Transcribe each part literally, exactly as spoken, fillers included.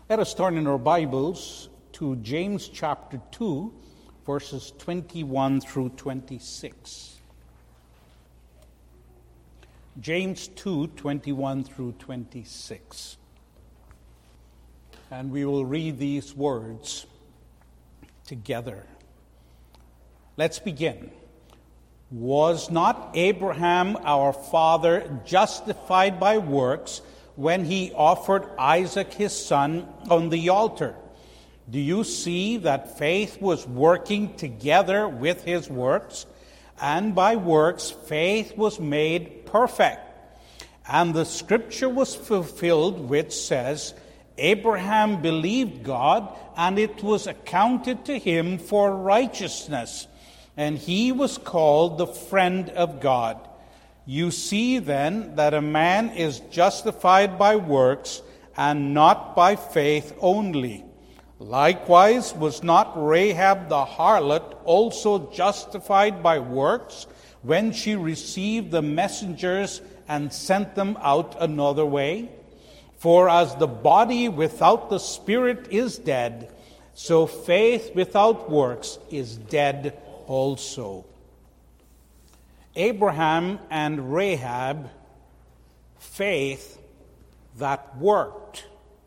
Let us turn in our Bibles to James chapter two, verses twenty-one through twenty-six. James two, twenty-one through twenty-six. And we will read these words together. Let's begin. Was not Abraham our father justified by works when he offered Isaac his son on the altar? Do you see that faith was working together with his works? And by works faith was made perfect. And the scripture was fulfilled which says, Abraham believed God, and it was accounted to him for righteousness. And he was called the friend of God. You see then that a man is justified by works and not by faith only. Likewise, was not Rahab the harlot also justified by works when she received the messengers and sent them out another way? For as the body without the spirit is dead, so faith without works is dead also. Abraham and Rahab, faith that worked.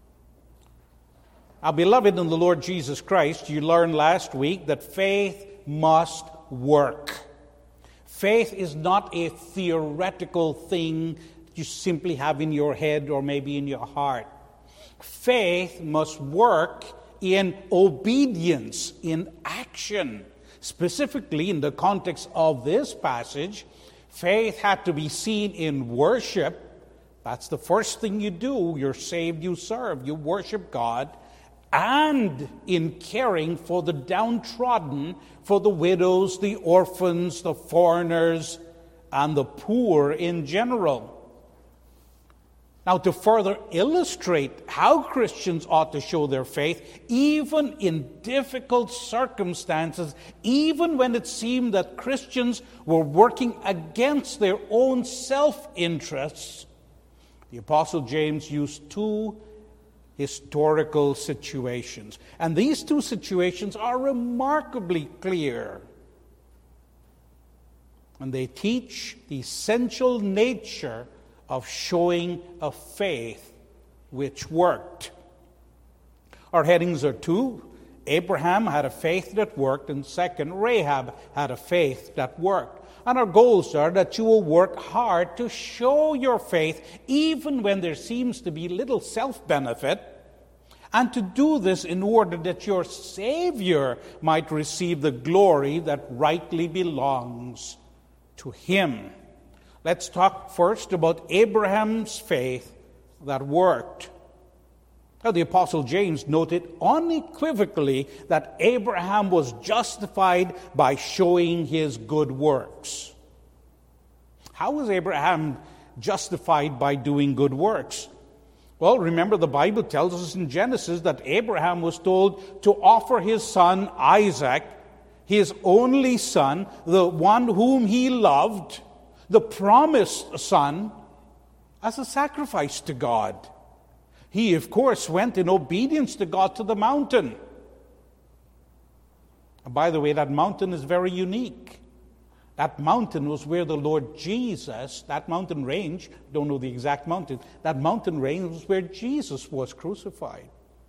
Now, beloved in the Lord Jesus Christ, you learned last week that faith must work. Faith is not a theoretical thing you simply have in your head or maybe in your heart. Faith must work in obedience, in action. Specifically, in the context of this passage, faith had to be seen in worship. That's the first thing you do. You're saved, you serve, you worship God. And in caring for the downtrodden, for the widows, the orphans, the foreigners, and the poor in general. Now, to further illustrate how Christians ought to show their faith, even in difficult circumstances, even when it seemed that Christians were working against their own self-interests, the Apostle James used two historical situations. And these two situations are remarkably clear. And they teach the essential nature of showing a faith which worked. Our headings are two. Abraham had a faith that worked, and second, Rahab had a faith that worked. And our goals are that you will work hard to show your faith even when there seems to be little self-benefit, and to do this in order that your Savior might receive the glory that rightly belongs to Him. Let's talk first about Abraham's faith that worked. Now, the Apostle James noted unequivocally that Abraham was justified by showing his good works. How was Abraham justified by doing good works? Well, remember the Bible tells us in Genesis that Abraham was told to offer his son Isaac, his only son, the one whom he loved, the promised son, as a sacrifice to God. He, of course, went in obedience to God to the mountain. And by the way, that mountain is very unique. That mountain was where the Lord Jesus, that mountain range, don't know the exact mountain, that mountain range was where Jesus was crucified.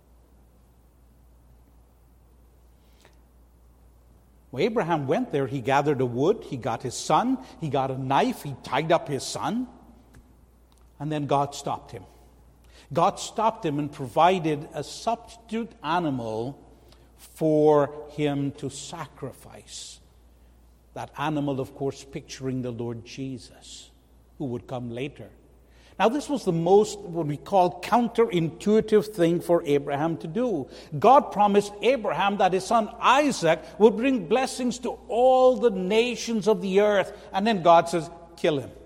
When Abraham went there, he gathered a wood, he got his son, he got a knife, he tied up his son, and then God stopped him. God stopped him and provided a substitute animal for him to sacrifice. That animal, of course, picturing the Lord Jesus, who would come later. Now, this was the most, what we call, counterintuitive thing for Abraham to do. God promised Abraham that his son Isaac would bring blessings to all the nations of the earth. And then God says, kill him.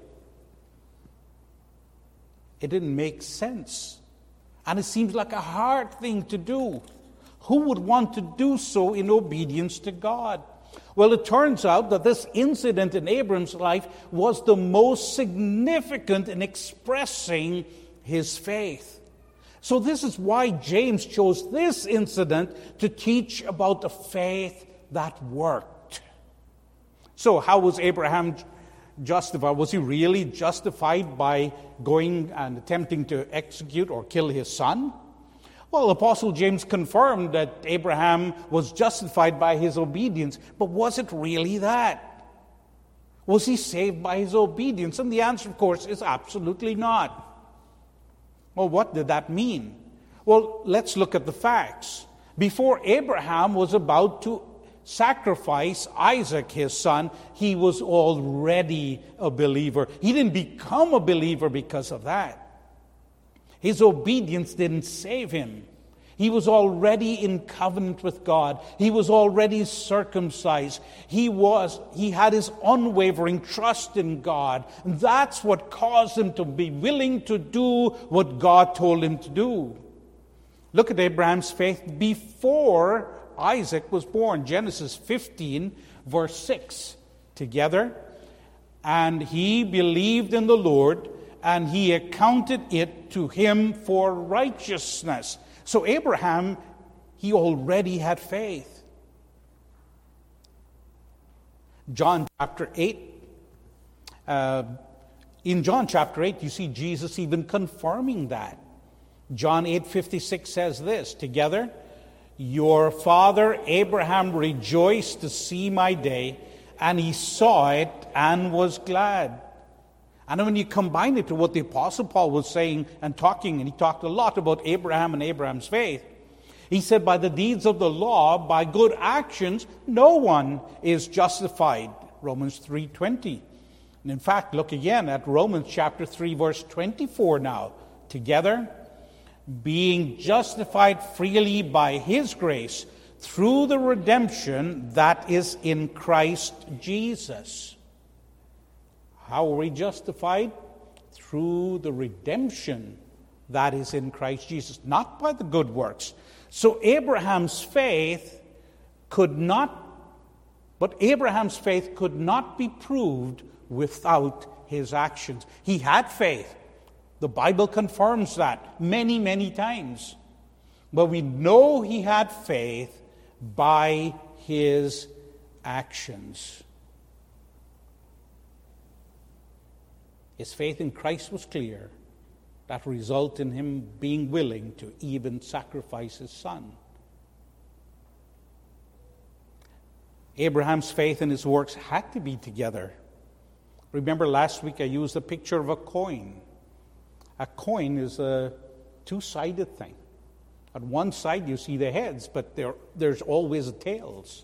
It didn't make sense. And it seems like a hard thing to do. Who would want to do so in obedience to God? Well, it turns out that this incident in Abraham's life was the most significant in expressing his faith. So this is why James chose this incident to teach about the faith that worked. So how was Abraham justified? Was he really justified by going and attempting to execute or kill his son? Well, Apostle James confirmed that Abraham was justified by his obedience, but was it really that? Was he saved by his obedience? And the answer, of course, is absolutely not. Well, what did that mean? Well, let's look at the facts. Before Abraham was about to sacrifice Isaac, his son, he was already a believer. He didn't become a believer because of that. His obedience didn't save him. He was already in covenant with God. He was already circumcised. He was, he had his unwavering trust in God. And that's what caused him to be willing to do what God told him to do. Look at Abraham's faith before Isaac was born. Genesis fifteen, verse six. Together. And he believed in the Lord, and he accounted it to him for righteousness. So Abraham, he already had faith. John chapter eight. Uh, in John chapter eight, you see Jesus even confirming that. John eight fifty-six says this, together, your father Abraham rejoiced to see my day, and he saw it and was glad. And when you combine it to what the Apostle Paul was saying and talking, and he talked a lot about Abraham and Abraham's faith, he said, by the deeds of the law, by good actions, no one is justified. Romans three twenty. And in fact, look again at Romans chapter three, verse twenty-four now. Together, being justified freely by his grace through the redemption that is in Christ Jesus. How are we justified? Through the redemption that is in Christ Jesus, not by the good works. So Abraham's faith could not, but Abraham's faith could not be proved without his actions. He had faith. The Bible confirms that many, many times. But we know he had faith by his actions. His faith in Christ was clear. That resulted in him being willing to even sacrifice his son. Abraham's faith and his works had to be together. Remember last week I used a picture of a coin. A coin is a two-sided thing. On one side you see the heads, but there, there's always the tails.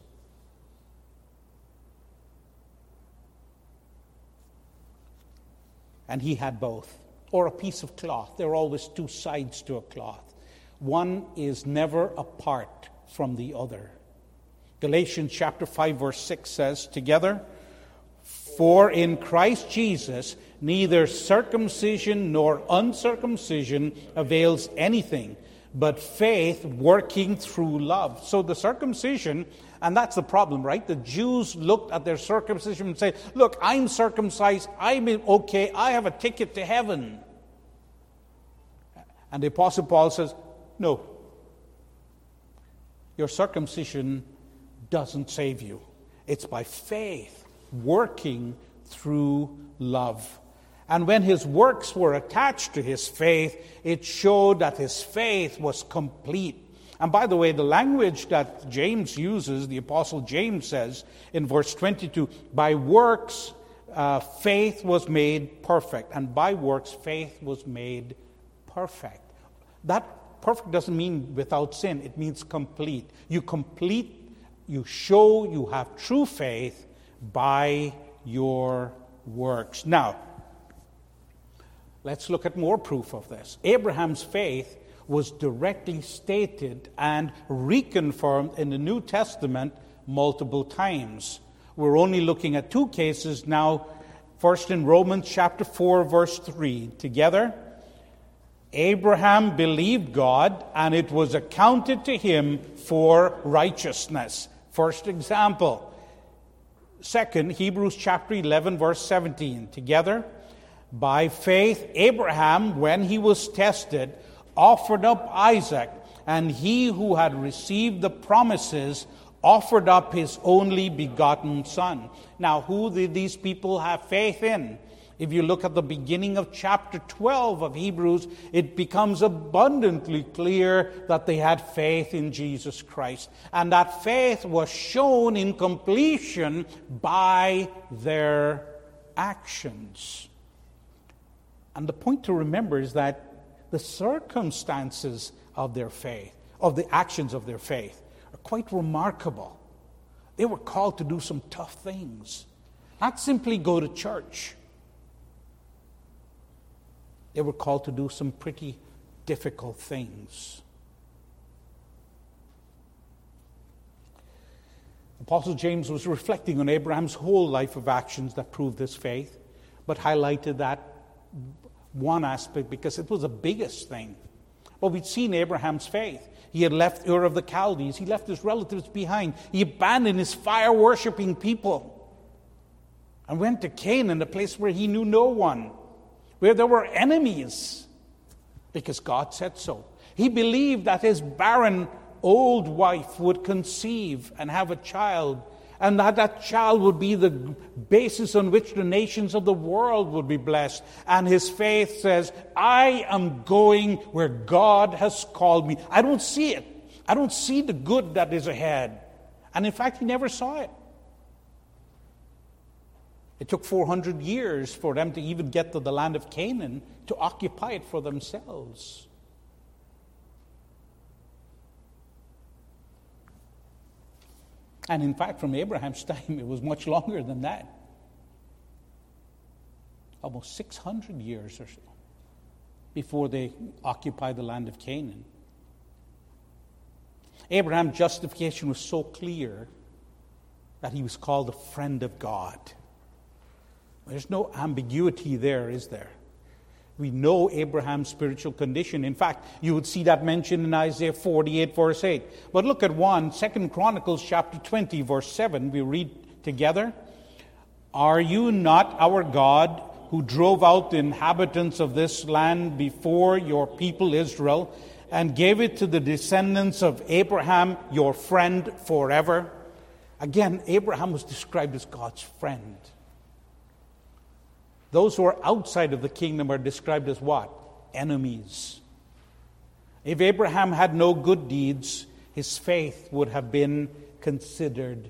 And he had both. Or a piece of cloth. There are always two sides to a cloth. One is never apart from the other. Galatians chapter five verse six says, together, for in Christ Jesus neither circumcision nor uncircumcision avails anything, but faith working through love. So the circumcision, and that's the problem, right? The Jews looked at their circumcision and said, look, I'm circumcised, I'm okay, I have a ticket to heaven. And the Apostle Paul says, no, your circumcision doesn't save you. It's by faith working through love. And when his works were attached to his faith, it showed that his faith was complete. And by the way, the language that James uses, the Apostle James says in verse twenty-two, by works uh, faith was made perfect. And by works faith was made perfect. That perfect doesn't mean without sin. It means complete. You complete, you show you have true faith by your works. Now, let's look at more proof of this. Abraham's faith was directly stated and reconfirmed in the New Testament multiple times. We're only looking at two cases now. First in Romans chapter four, verse three. Together, Abraham believed God, and it was accounted to him for righteousness. First example. Second, Hebrews chapter eleven, verse seventeen. Together, by faith, Abraham, when he was tested, offered up Isaac, and he who had received the promises offered up his only begotten son. Now, who did these people have faith in? If you look at the beginning of chapter twelve of Hebrews, it becomes abundantly clear that they had faith in Jesus Christ. And that faith was shown in completion by their actions. And the point to remember is that the circumstances of their faith, of the actions of their faith, are quite remarkable. They were called to do some tough things, not simply go to church. They were called to do some pretty difficult things. Apostle James was reflecting on Abraham's whole life of actions that proved his faith, but highlighted that one aspect because it was the biggest thing. Well, we'd seen Abraham's faith. He had left Ur of the Chaldees. He left his relatives behind. He abandoned his fire-worshipping people and went to Canaan, a place where he knew no one, where there were enemies, because God said so. He believed that his barren old wife would conceive and have a child, and that that child would be the basis on which the nations of the world would be blessed. And his faith says, I am going where God has called me. I don't see it. I don't see the good that is ahead. And in fact, he never saw it. It took four hundred years for them to even get to the land of Canaan to occupy it for themselves. And in fact, from Abraham's time, it was much longer than that. Almost six hundred years or so before they occupied the land of Canaan. Abraham's justification was so clear that he was called a friend of God. There's no ambiguity there, is there? We know Abraham's spiritual condition. In fact, you would see that mentioned in Isaiah forty-eight, verse eight. But look at one, Second Chronicles chapter twenty, verse seven. We read together. Are you not our God, who drove out the inhabitants of this land before your people Israel, and gave it to the descendants of Abraham, your friend, forever? Again, Abraham was described as God's friend. Those who are outside of the kingdom are described as what? Enemies. If Abraham had no good deeds, his faith would have been considered.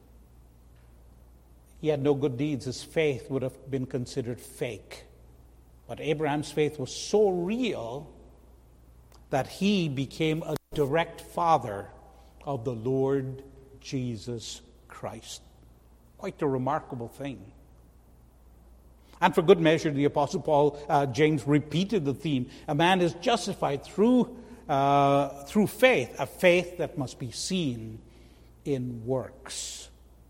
He had no good deeds, his faith would have been considered fake. But Abraham's faith was so real that he became a direct father of the Lord Jesus Christ. Quite a remarkable thing. And for good measure, the Apostle Paul, uh, James repeated the theme. A man is justified through, uh, through faith, a faith that must be seen in works.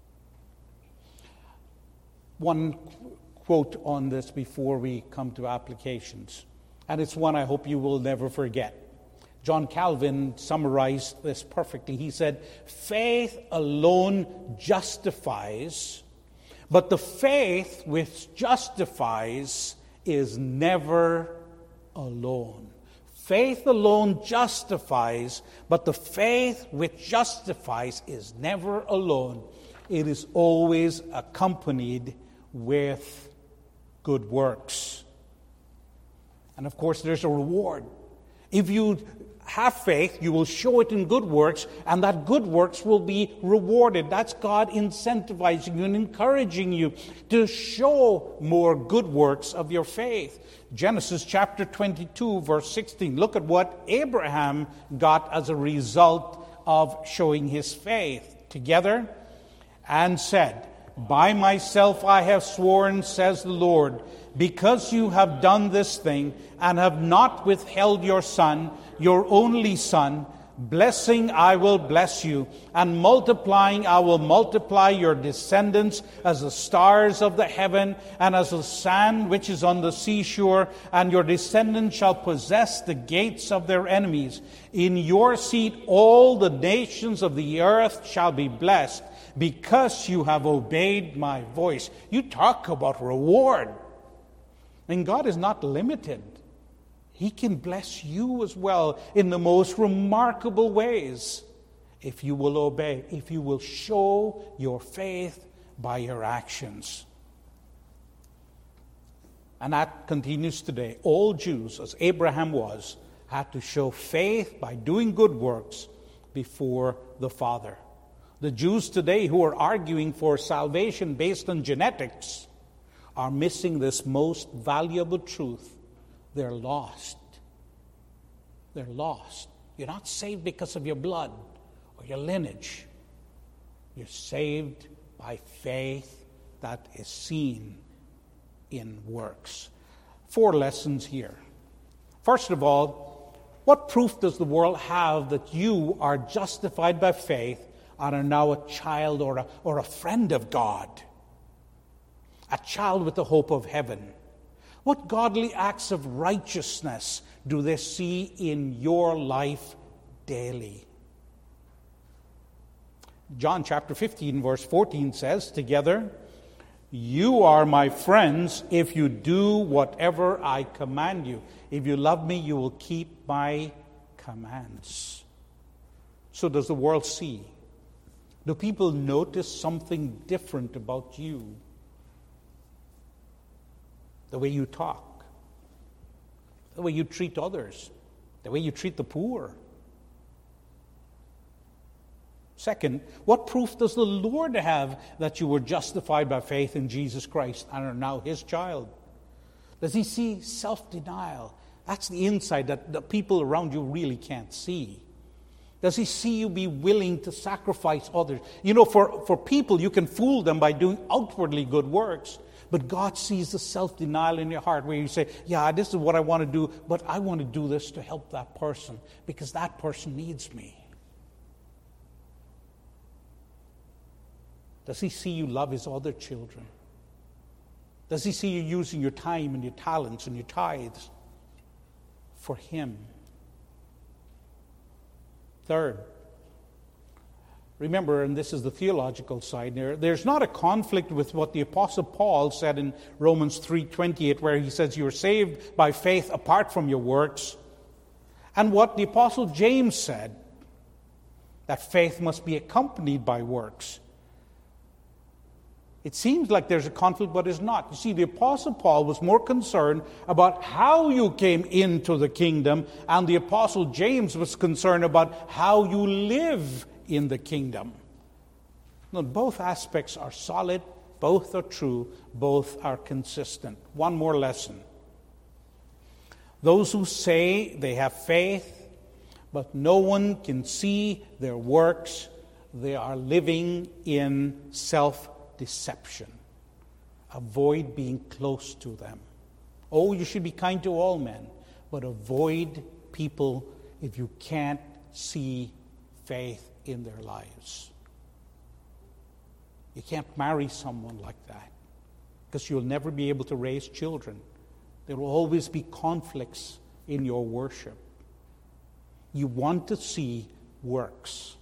One quote on this before we come to applications, and it's one I hope you will never forget. John Calvin summarized this perfectly. He said, faith alone justifies, but the faith which justifies is never alone. Faith alone justifies, but the faith which justifies is never alone. It is always accompanied with good works. And of course, there's a reward. If you have faith, you will show it in good works, and that good works will be rewarded. That's God incentivizing you and encouraging you to show more good works of your faith. Genesis chapter twenty-two, verse sixteen. Look at what Abraham got as a result of showing his faith. Together, and said, by myself I have sworn, says the Lord, because you have done this thing and have not withheld your son, your only son, blessing I will bless you, and multiplying I will multiply your descendants as the stars of the heaven and as the sand which is on the seashore, and your descendants shall possess the gates of their enemies. In your seed all the nations of the earth shall be blessed, because you have obeyed my voice. You talk about reward. And God is not limited He can bless you as well in the most remarkable ways if you will obey, if you will show your faith by your actions. And that continues today. All Jews, as Abraham was, had to show faith by doing good works before the Father. The Jews today who are arguing for salvation based on genetics are missing this most valuable truth. They're lost. They're lost. You're not saved because of your blood or your lineage. You're saved by faith that is seen in works. Four lessons here. First of all, what proof does the world have that you are justified by faith and are now a child or a, or a friend of God? A child with the hope of heaven. What godly acts of righteousness do they see in your life daily? John chapter fifteen, verse fourteen says, together, you are my friends if you do whatever I command you. If you love me, you will keep my commands. So does the world see? Do people notice something different about you? The way you talk, the way you treat others, the way you treat the poor. Second, what proof does the Lord have that you were justified by faith in Jesus Christ and are now His child? Does He see self-denial? That's the insight that the people around you really can't see. Does He see you be willing to sacrifice others? You know, for, for people, you can fool them by doing outwardly good works. But God sees the self-denial in your heart where you say, yeah, this is what I want to do, but I want to do this to help that person because that person needs me. Does He see you love His other children? Does He see you using your time and your talents and your tithes for Him? Third, remember, and this is the theological side there, there's not a conflict with what the Apostle Paul said in Romans three twenty-eight, where he says you're saved by faith apart from your works, and what the Apostle James said, that faith must be accompanied by works. It seems like there's a conflict, but it's not. You see, the Apostle Paul was more concerned about how you came into the kingdom, and the Apostle James was concerned about how you live in the kingdom. No, both aspects are solid, both are true, both are consistent. One more lesson. Those who say they have faith, but no one can see their works, they are living in self-deception. Avoid being close to them. Oh, you should be kind to all men, but avoid people if you can't see faith in their lives. You can't marry someone like that because you'll never be able to raise children. There will always be conflicts in your worship. You want to see works.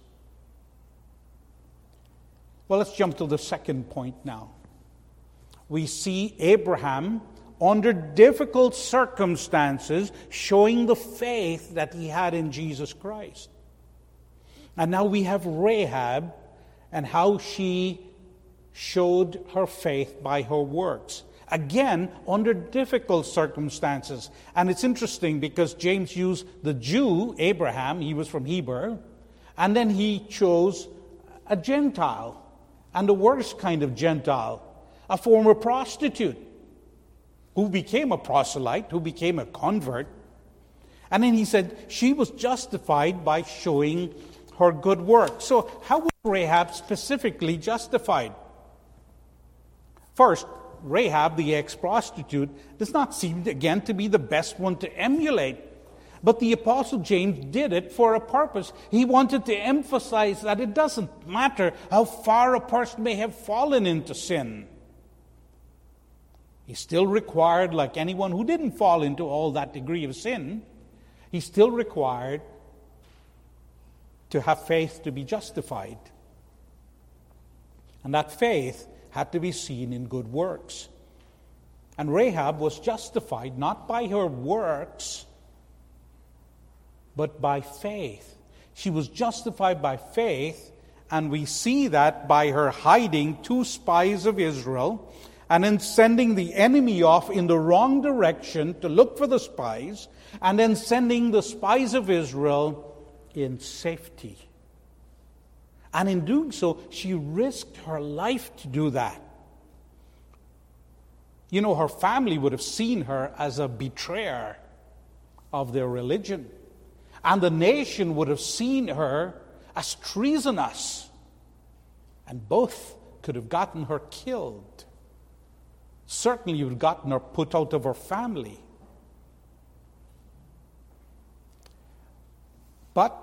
Well, let's jump to the second point now. We see Abraham under difficult circumstances showing the faith that he had in Jesus Christ. And now we have Rahab and how she showed her faith by her works. Again, under difficult circumstances. And it's interesting because James used the Jew, Abraham, he was from Hebrew, and then he chose a Gentile, and the worst kind of Gentile, a former prostitute, who became a proselyte, who became a convert. And then he said she was justified by showing her good work. So how was Rahab specifically justified? First, Rahab, the ex-prostitute, does not seem again to be the best one to emulate. But the Apostle James did it for a purpose. He wanted to emphasize that it doesn't matter how far a person may have fallen into sin. He's still required, like anyone who didn't fall into all that degree of sin, he's still required to have faith to be justified. And that faith had to be seen in good works. And Rahab was justified not by her works, but by faith. She was justified by faith, and we see that by her hiding two spies of Israel and then sending the enemy off in the wrong direction to look for the spies, and then sending the spies of Israel in safety. And in doing so, she risked her life to do that. You know, her family would have seen her as a betrayer of their religion. And the nation would have seen her as treasonous. And both could have gotten her killed. Certainly would have gotten her put out of her family. But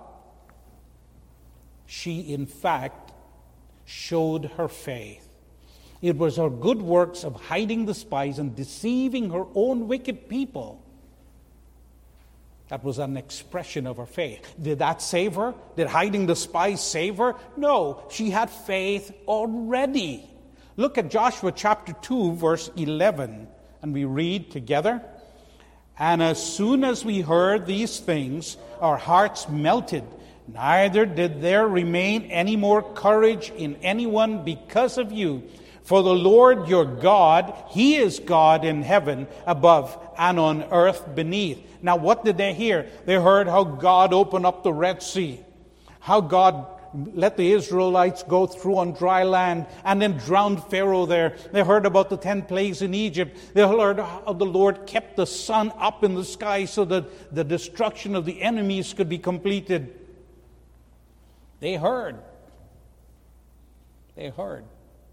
she, in fact, showed her faith. It was her good works of hiding the spies and deceiving her own wicked people that was an expression of her faith. Did that save her? Did hiding the spies save her? No, she had faith already. Look at Joshua chapter two, verse eleven, and we read together. And as soon as we heard these things, our hearts melted. Neither did there remain any more courage in anyone because of you. For the Lord your God, He is God in heaven above and on earth beneath. Now what did they hear? They heard how God opened up the Red Sea. How God let the Israelites go through on dry land and then drowned Pharaoh there. They heard about the ten plagues in Egypt. They heard how the Lord kept the sun up in the sky so that the destruction of the enemies could be completed. They heard. They heard.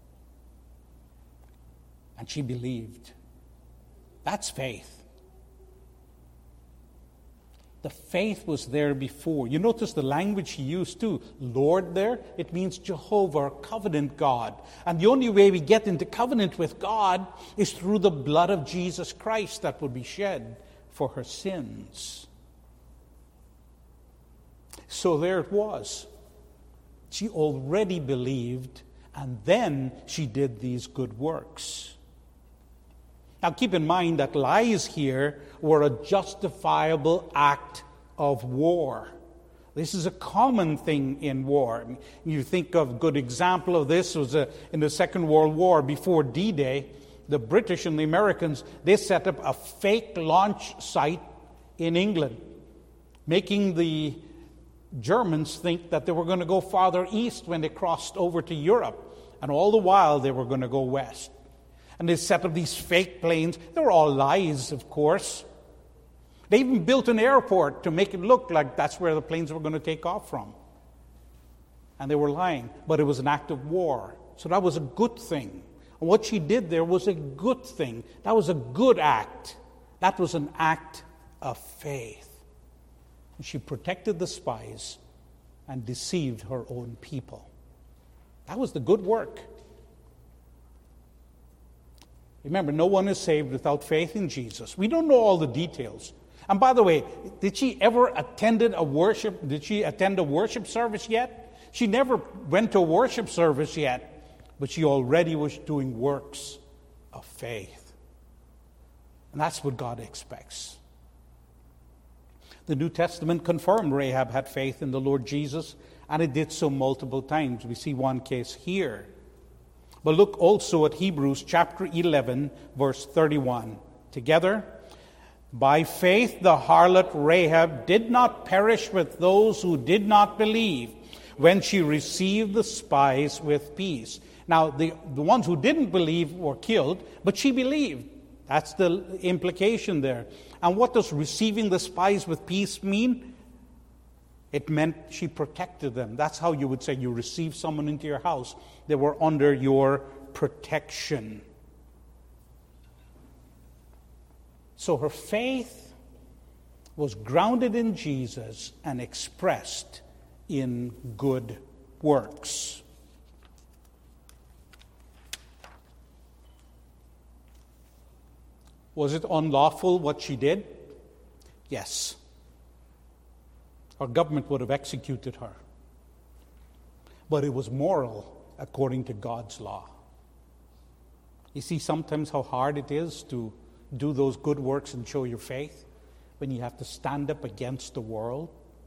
And she believed. That's faith. The faith was there before. You notice the language he used too. Lord there, it means Jehovah, covenant God. And the only way we get into covenant with God is through the blood of Jesus Christ that would be shed for her sins. So there it was. She already believed, and then she did these good works. Now keep in mind that lies here were a justifiable act of war. This is a common thing in war. You think of a good example of this was a, in the Second World War before D-Day, the British and the Americans, they set up a fake launch site in England, making the Germans think that they were going to go farther east when they crossed over to Europe, and all the while they were going to go west. And they set up these fake planes. They were all lies, of course. They even built an airport to make it look like that's where the planes were going to take off from. And they were lying, but it was an act of war. So that was a good thing. And what she did there was a good thing. That was a good act. That was an act of faith. And she protected the spies and deceived her own people. That was the good work. Remember, no one is saved without faith in Jesus. We don't know all the details. And by the way, did she ever attended a worship? Did she attend a worship service yet? She never went to a worship service yet, but she already was doing works of faith. And that's what God expects. The New Testament confirmed Rahab had faith in the Lord Jesus, and it did so multiple times. We see one case here. But look also at Hebrews chapter eleven, verse thirty-one. Together, by faith the harlot Rahab did not perish with those who did not believe when she received the spies with peace. Now, the, the ones who didn't believe were killed, but she believed. That's the implication there. And what does receiving the spies with peace mean? It meant she protected them. That's how you would say you received someone into your house. They were under your protection. So her faith was grounded in Jesus and expressed in good works. Was it unlawful what she did? Yes. Our government would have executed her. But it was moral according to God's law. You see sometimes how hard it is to do those good works and show your faith when you have to stand up against the world.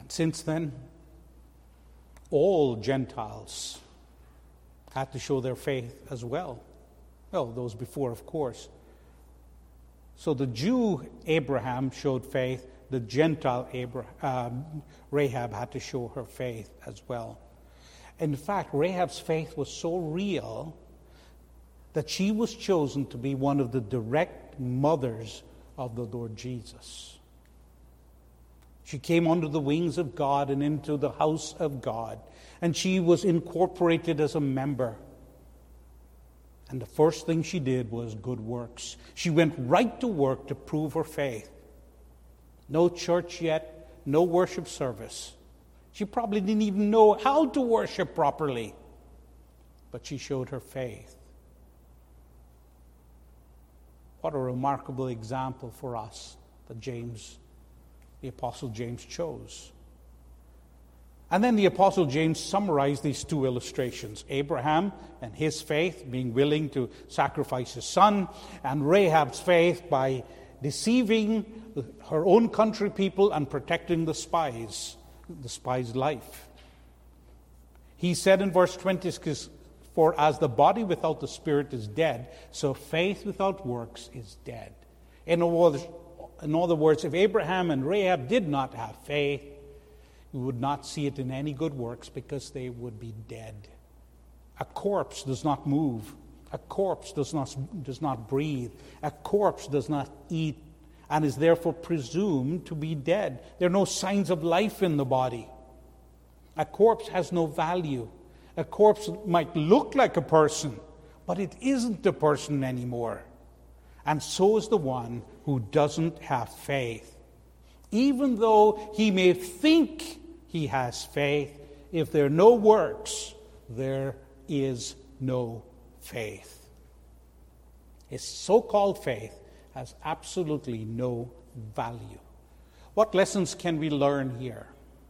Since then, all Gentiles had to show their faith as well. Well, those before, of course. So the Jew Abraham showed faith. The Gentile Abraham, um, Rahab had to show her faith as well. In fact, Rahab's faith was so real that she was chosen to be one of the direct mothers of the Lord Jesus. She came under the wings of God and into the house of God, and she was incorporated as a member. And the first thing she did was good works. She went right to work to prove her faith. No church yet, no worship service. She probably didn't even know how to worship properly, but she showed her faith. What a remarkable example for us that James, the Apostle James, chose. And then the Apostle James summarized these two illustrations: Abraham and his faith, being willing to sacrifice his son, and Rahab's faith by deceiving her own country people and protecting the spies, the spies' life. He said in verse twenty, "For as the body without the spirit is dead, so faith without works is dead." In other words, in other words, if Abraham and Rahab did not have faith, we would not see it in any good works because they would be dead. A corpse does not move. A corpse does not, does not breathe. A corpse does not eat and is therefore presumed to be dead. There are no signs of life in the body. A corpse has no value. A corpse might look like a person, but it isn't a person anymore. And so is the one who doesn't have faith. Even though he may think he has faith, if there are no works, there is no faith. His so-called faith has absolutely no value. What lessons can we learn here?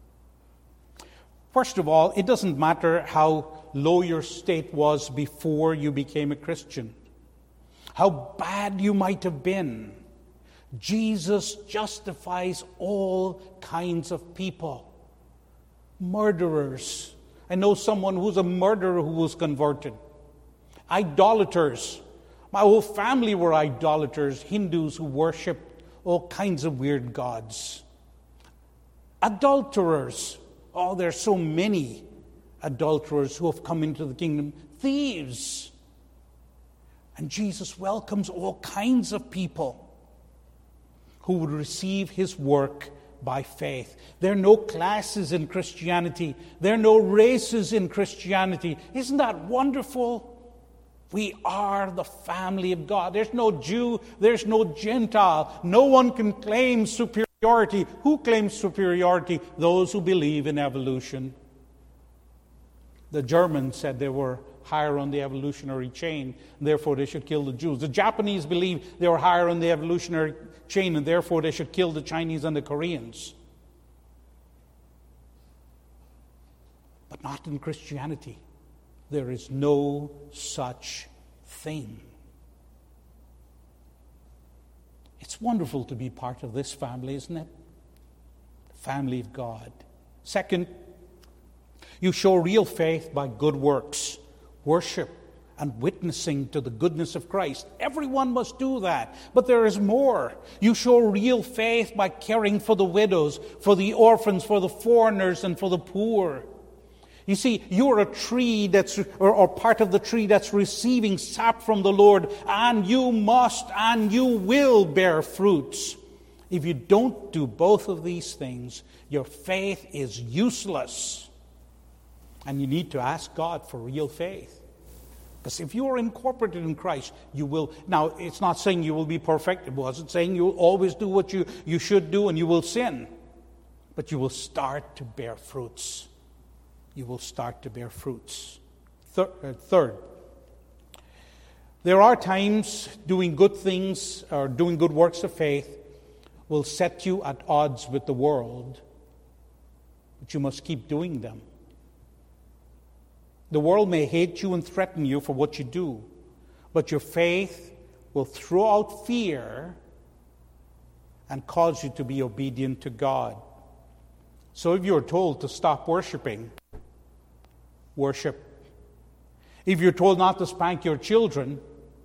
First of all, it doesn't matter how low your state was before you became a Christian, how bad you might have been. Jesus justifies all kinds of people. Murderers. I know someone who's a murderer who was converted. Idolaters. My whole family were idolaters, Hindus who worshipped all kinds of weird gods. Adulterers. Oh, there's so many adulterers who have come into the kingdom. Thieves. And Jesus welcomes all kinds of people who would receive his work by faith. There are no classes in Christianity. There are no races in Christianity. Isn't that wonderful? We are the family of God. There's no Jew, there's no Gentile. No one can claim superiority. Who claims superiority? Those who believe in evolution. The Germans said they were higher on the evolutionary chain, and therefore they should kill the Jews. The Japanese believed they were higher on the evolutionary chain, and therefore they should kill the Chinese and the Koreans. But not in Christianity. There is no such thing. It's wonderful to be part of this family, isn't it? The family of God. Second, you show real faith by good works, worship, and witnessing to the goodness of Christ. Everyone must do that. But there is more. You show real faith by caring for the widows, for the orphans, for the foreigners, and for the poor. You see, you're a tree that's, or, or part of the tree that's receiving sap from the Lord, and you must and you will bear fruits. If you don't do both of these things, your faith is useless. And you need to ask God for real faith. Because if you are incorporated in Christ, you will... Now, it's not saying you will be perfect. It wasn't saying you will always do what you, you should do and you will sin. But you will start to bear fruits. You will start to bear fruits. Third, uh, third, there are times doing good things or doing good works of faith will set you at odds with the world, but you must keep doing them. The world may hate you and threaten you for what you do, but your faith will throw out fear and cause you to be obedient to God. So if you're told to stop worshiping, worship. If you're told not to spank your children,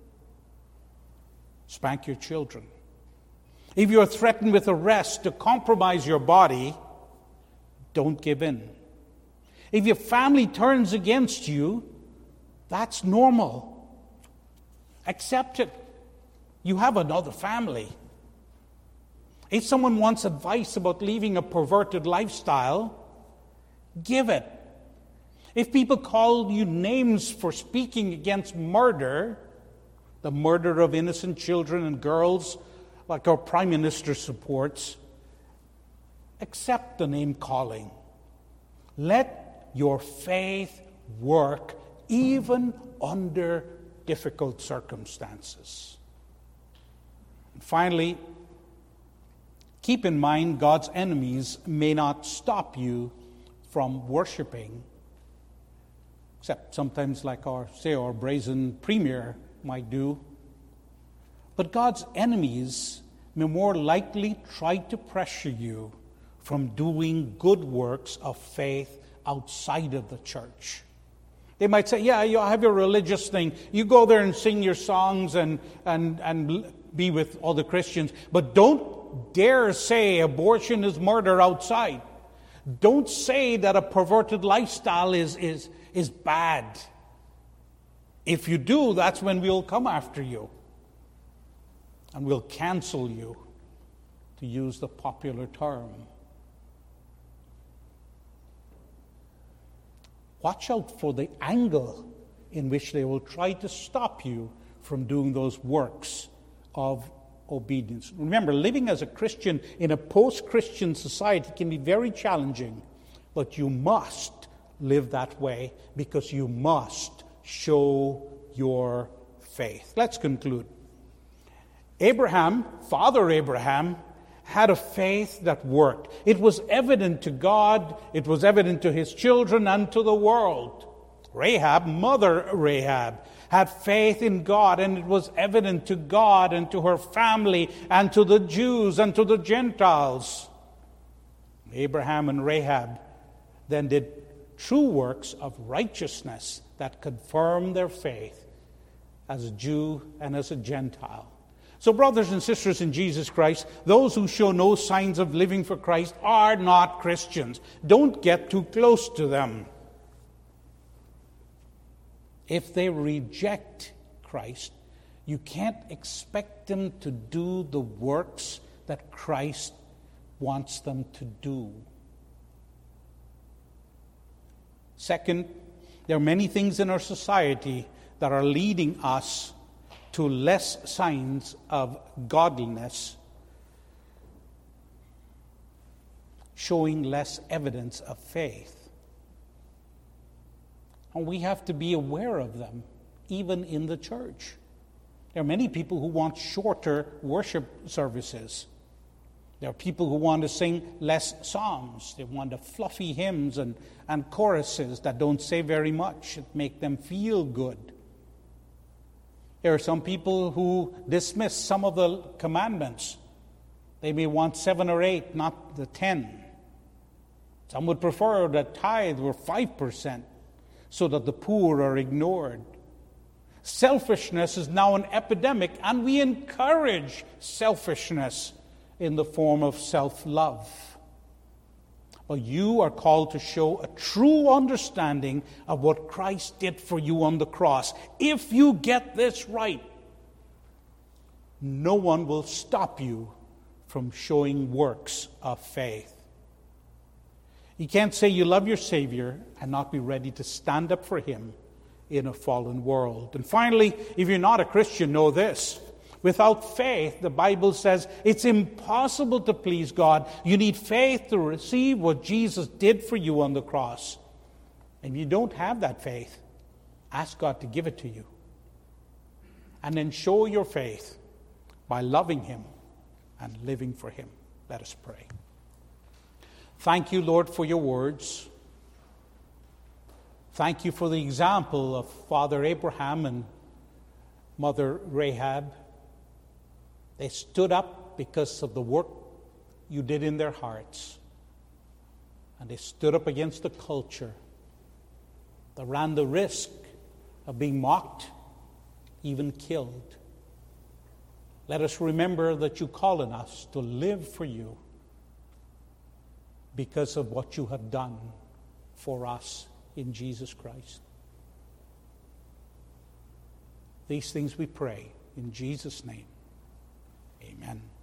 spank your children. If you're threatened with arrest to compromise your body, don't give in. If your family turns against you, that's normal. Accept it. You have another family. If someone wants advice about leaving a perverted lifestyle, give it. If people call you names for speaking against murder, the murder of innocent children and girls, like our Prime Minister supports, accept the name calling. Let your faith work even under difficult circumstances. And finally, keep in mind God's enemies may not stop you from worshiping, except sometimes like our, say, our brazen premier might do. But God's enemies may more likely try to pressure you from doing good works of faith outside of the church. They might say, yeah, you have your religious thing. You go there and sing your songs and, and, and be with other Christians. But don't dare say abortion is murder outside. Don't say that a perverted lifestyle is, is, is bad. If you do, that's when we'll come after you. And we'll cancel you, to use the popular term. Watch out for the angle in which they will try to stop you from doing those works of obedience. Remember, living as a Christian in a post-Christian society can be very challenging, but you must live that way because you must show your faith. Let's conclude. Abraham, Father Abraham, had a faith that worked. It was evident to God, it was evident to his children and to the world. Rahab, Mother Rahab, had faith in God, and it was evident to God and to her family and to the Jews and to the Gentiles. Abraham and Rahab then did true works of righteousness that confirmed their faith as a Jew and as a Gentile. So, brothers and sisters in Jesus Christ, those who show no signs of living for Christ are not Christians. Don't get too close to them. If they reject Christ, you can't expect them to do the works that Christ wants them to do. Second, there are many things in our society that are leading us to less signs of godliness, showing less evidence of faith. And we have to be aware of them, even in the church. There are many people who want shorter worship services. There are people who want to sing less psalms. They want the fluffy hymns and, and choruses that don't say very much, that make them feel good. There are some people who dismiss some of the commandments. They may want seven or eight, not the ten. Some would prefer that tithe were five percent so that the poor are ignored. Selfishness is now an epidemic, and we encourage selfishness in the form of self-love. But you are called to show a true understanding of what Christ did for you on the cross. If you get this right, no one will stop you from showing works of faith. You can't say you love your Savior and not be ready to stand up for Him in a fallen world. And finally, if you're not a Christian, know this. Without faith, the Bible says, it's impossible to please God. You need faith to receive what Jesus did for you on the cross. And if you don't have that faith, ask God to give it to you. And then show your faith by loving Him and living for Him. Let us pray. Thank you, Lord, for your words. Thank you for the example of Father Abraham and Mother Rahab. They stood up because of the work you did in their hearts. and they stood up against the culture that ran the risk of being mocked, even killed. Let us remember that you call on us to live for you because of what you have done for us in Jesus Christ. These things we pray in Jesus' name. Amen.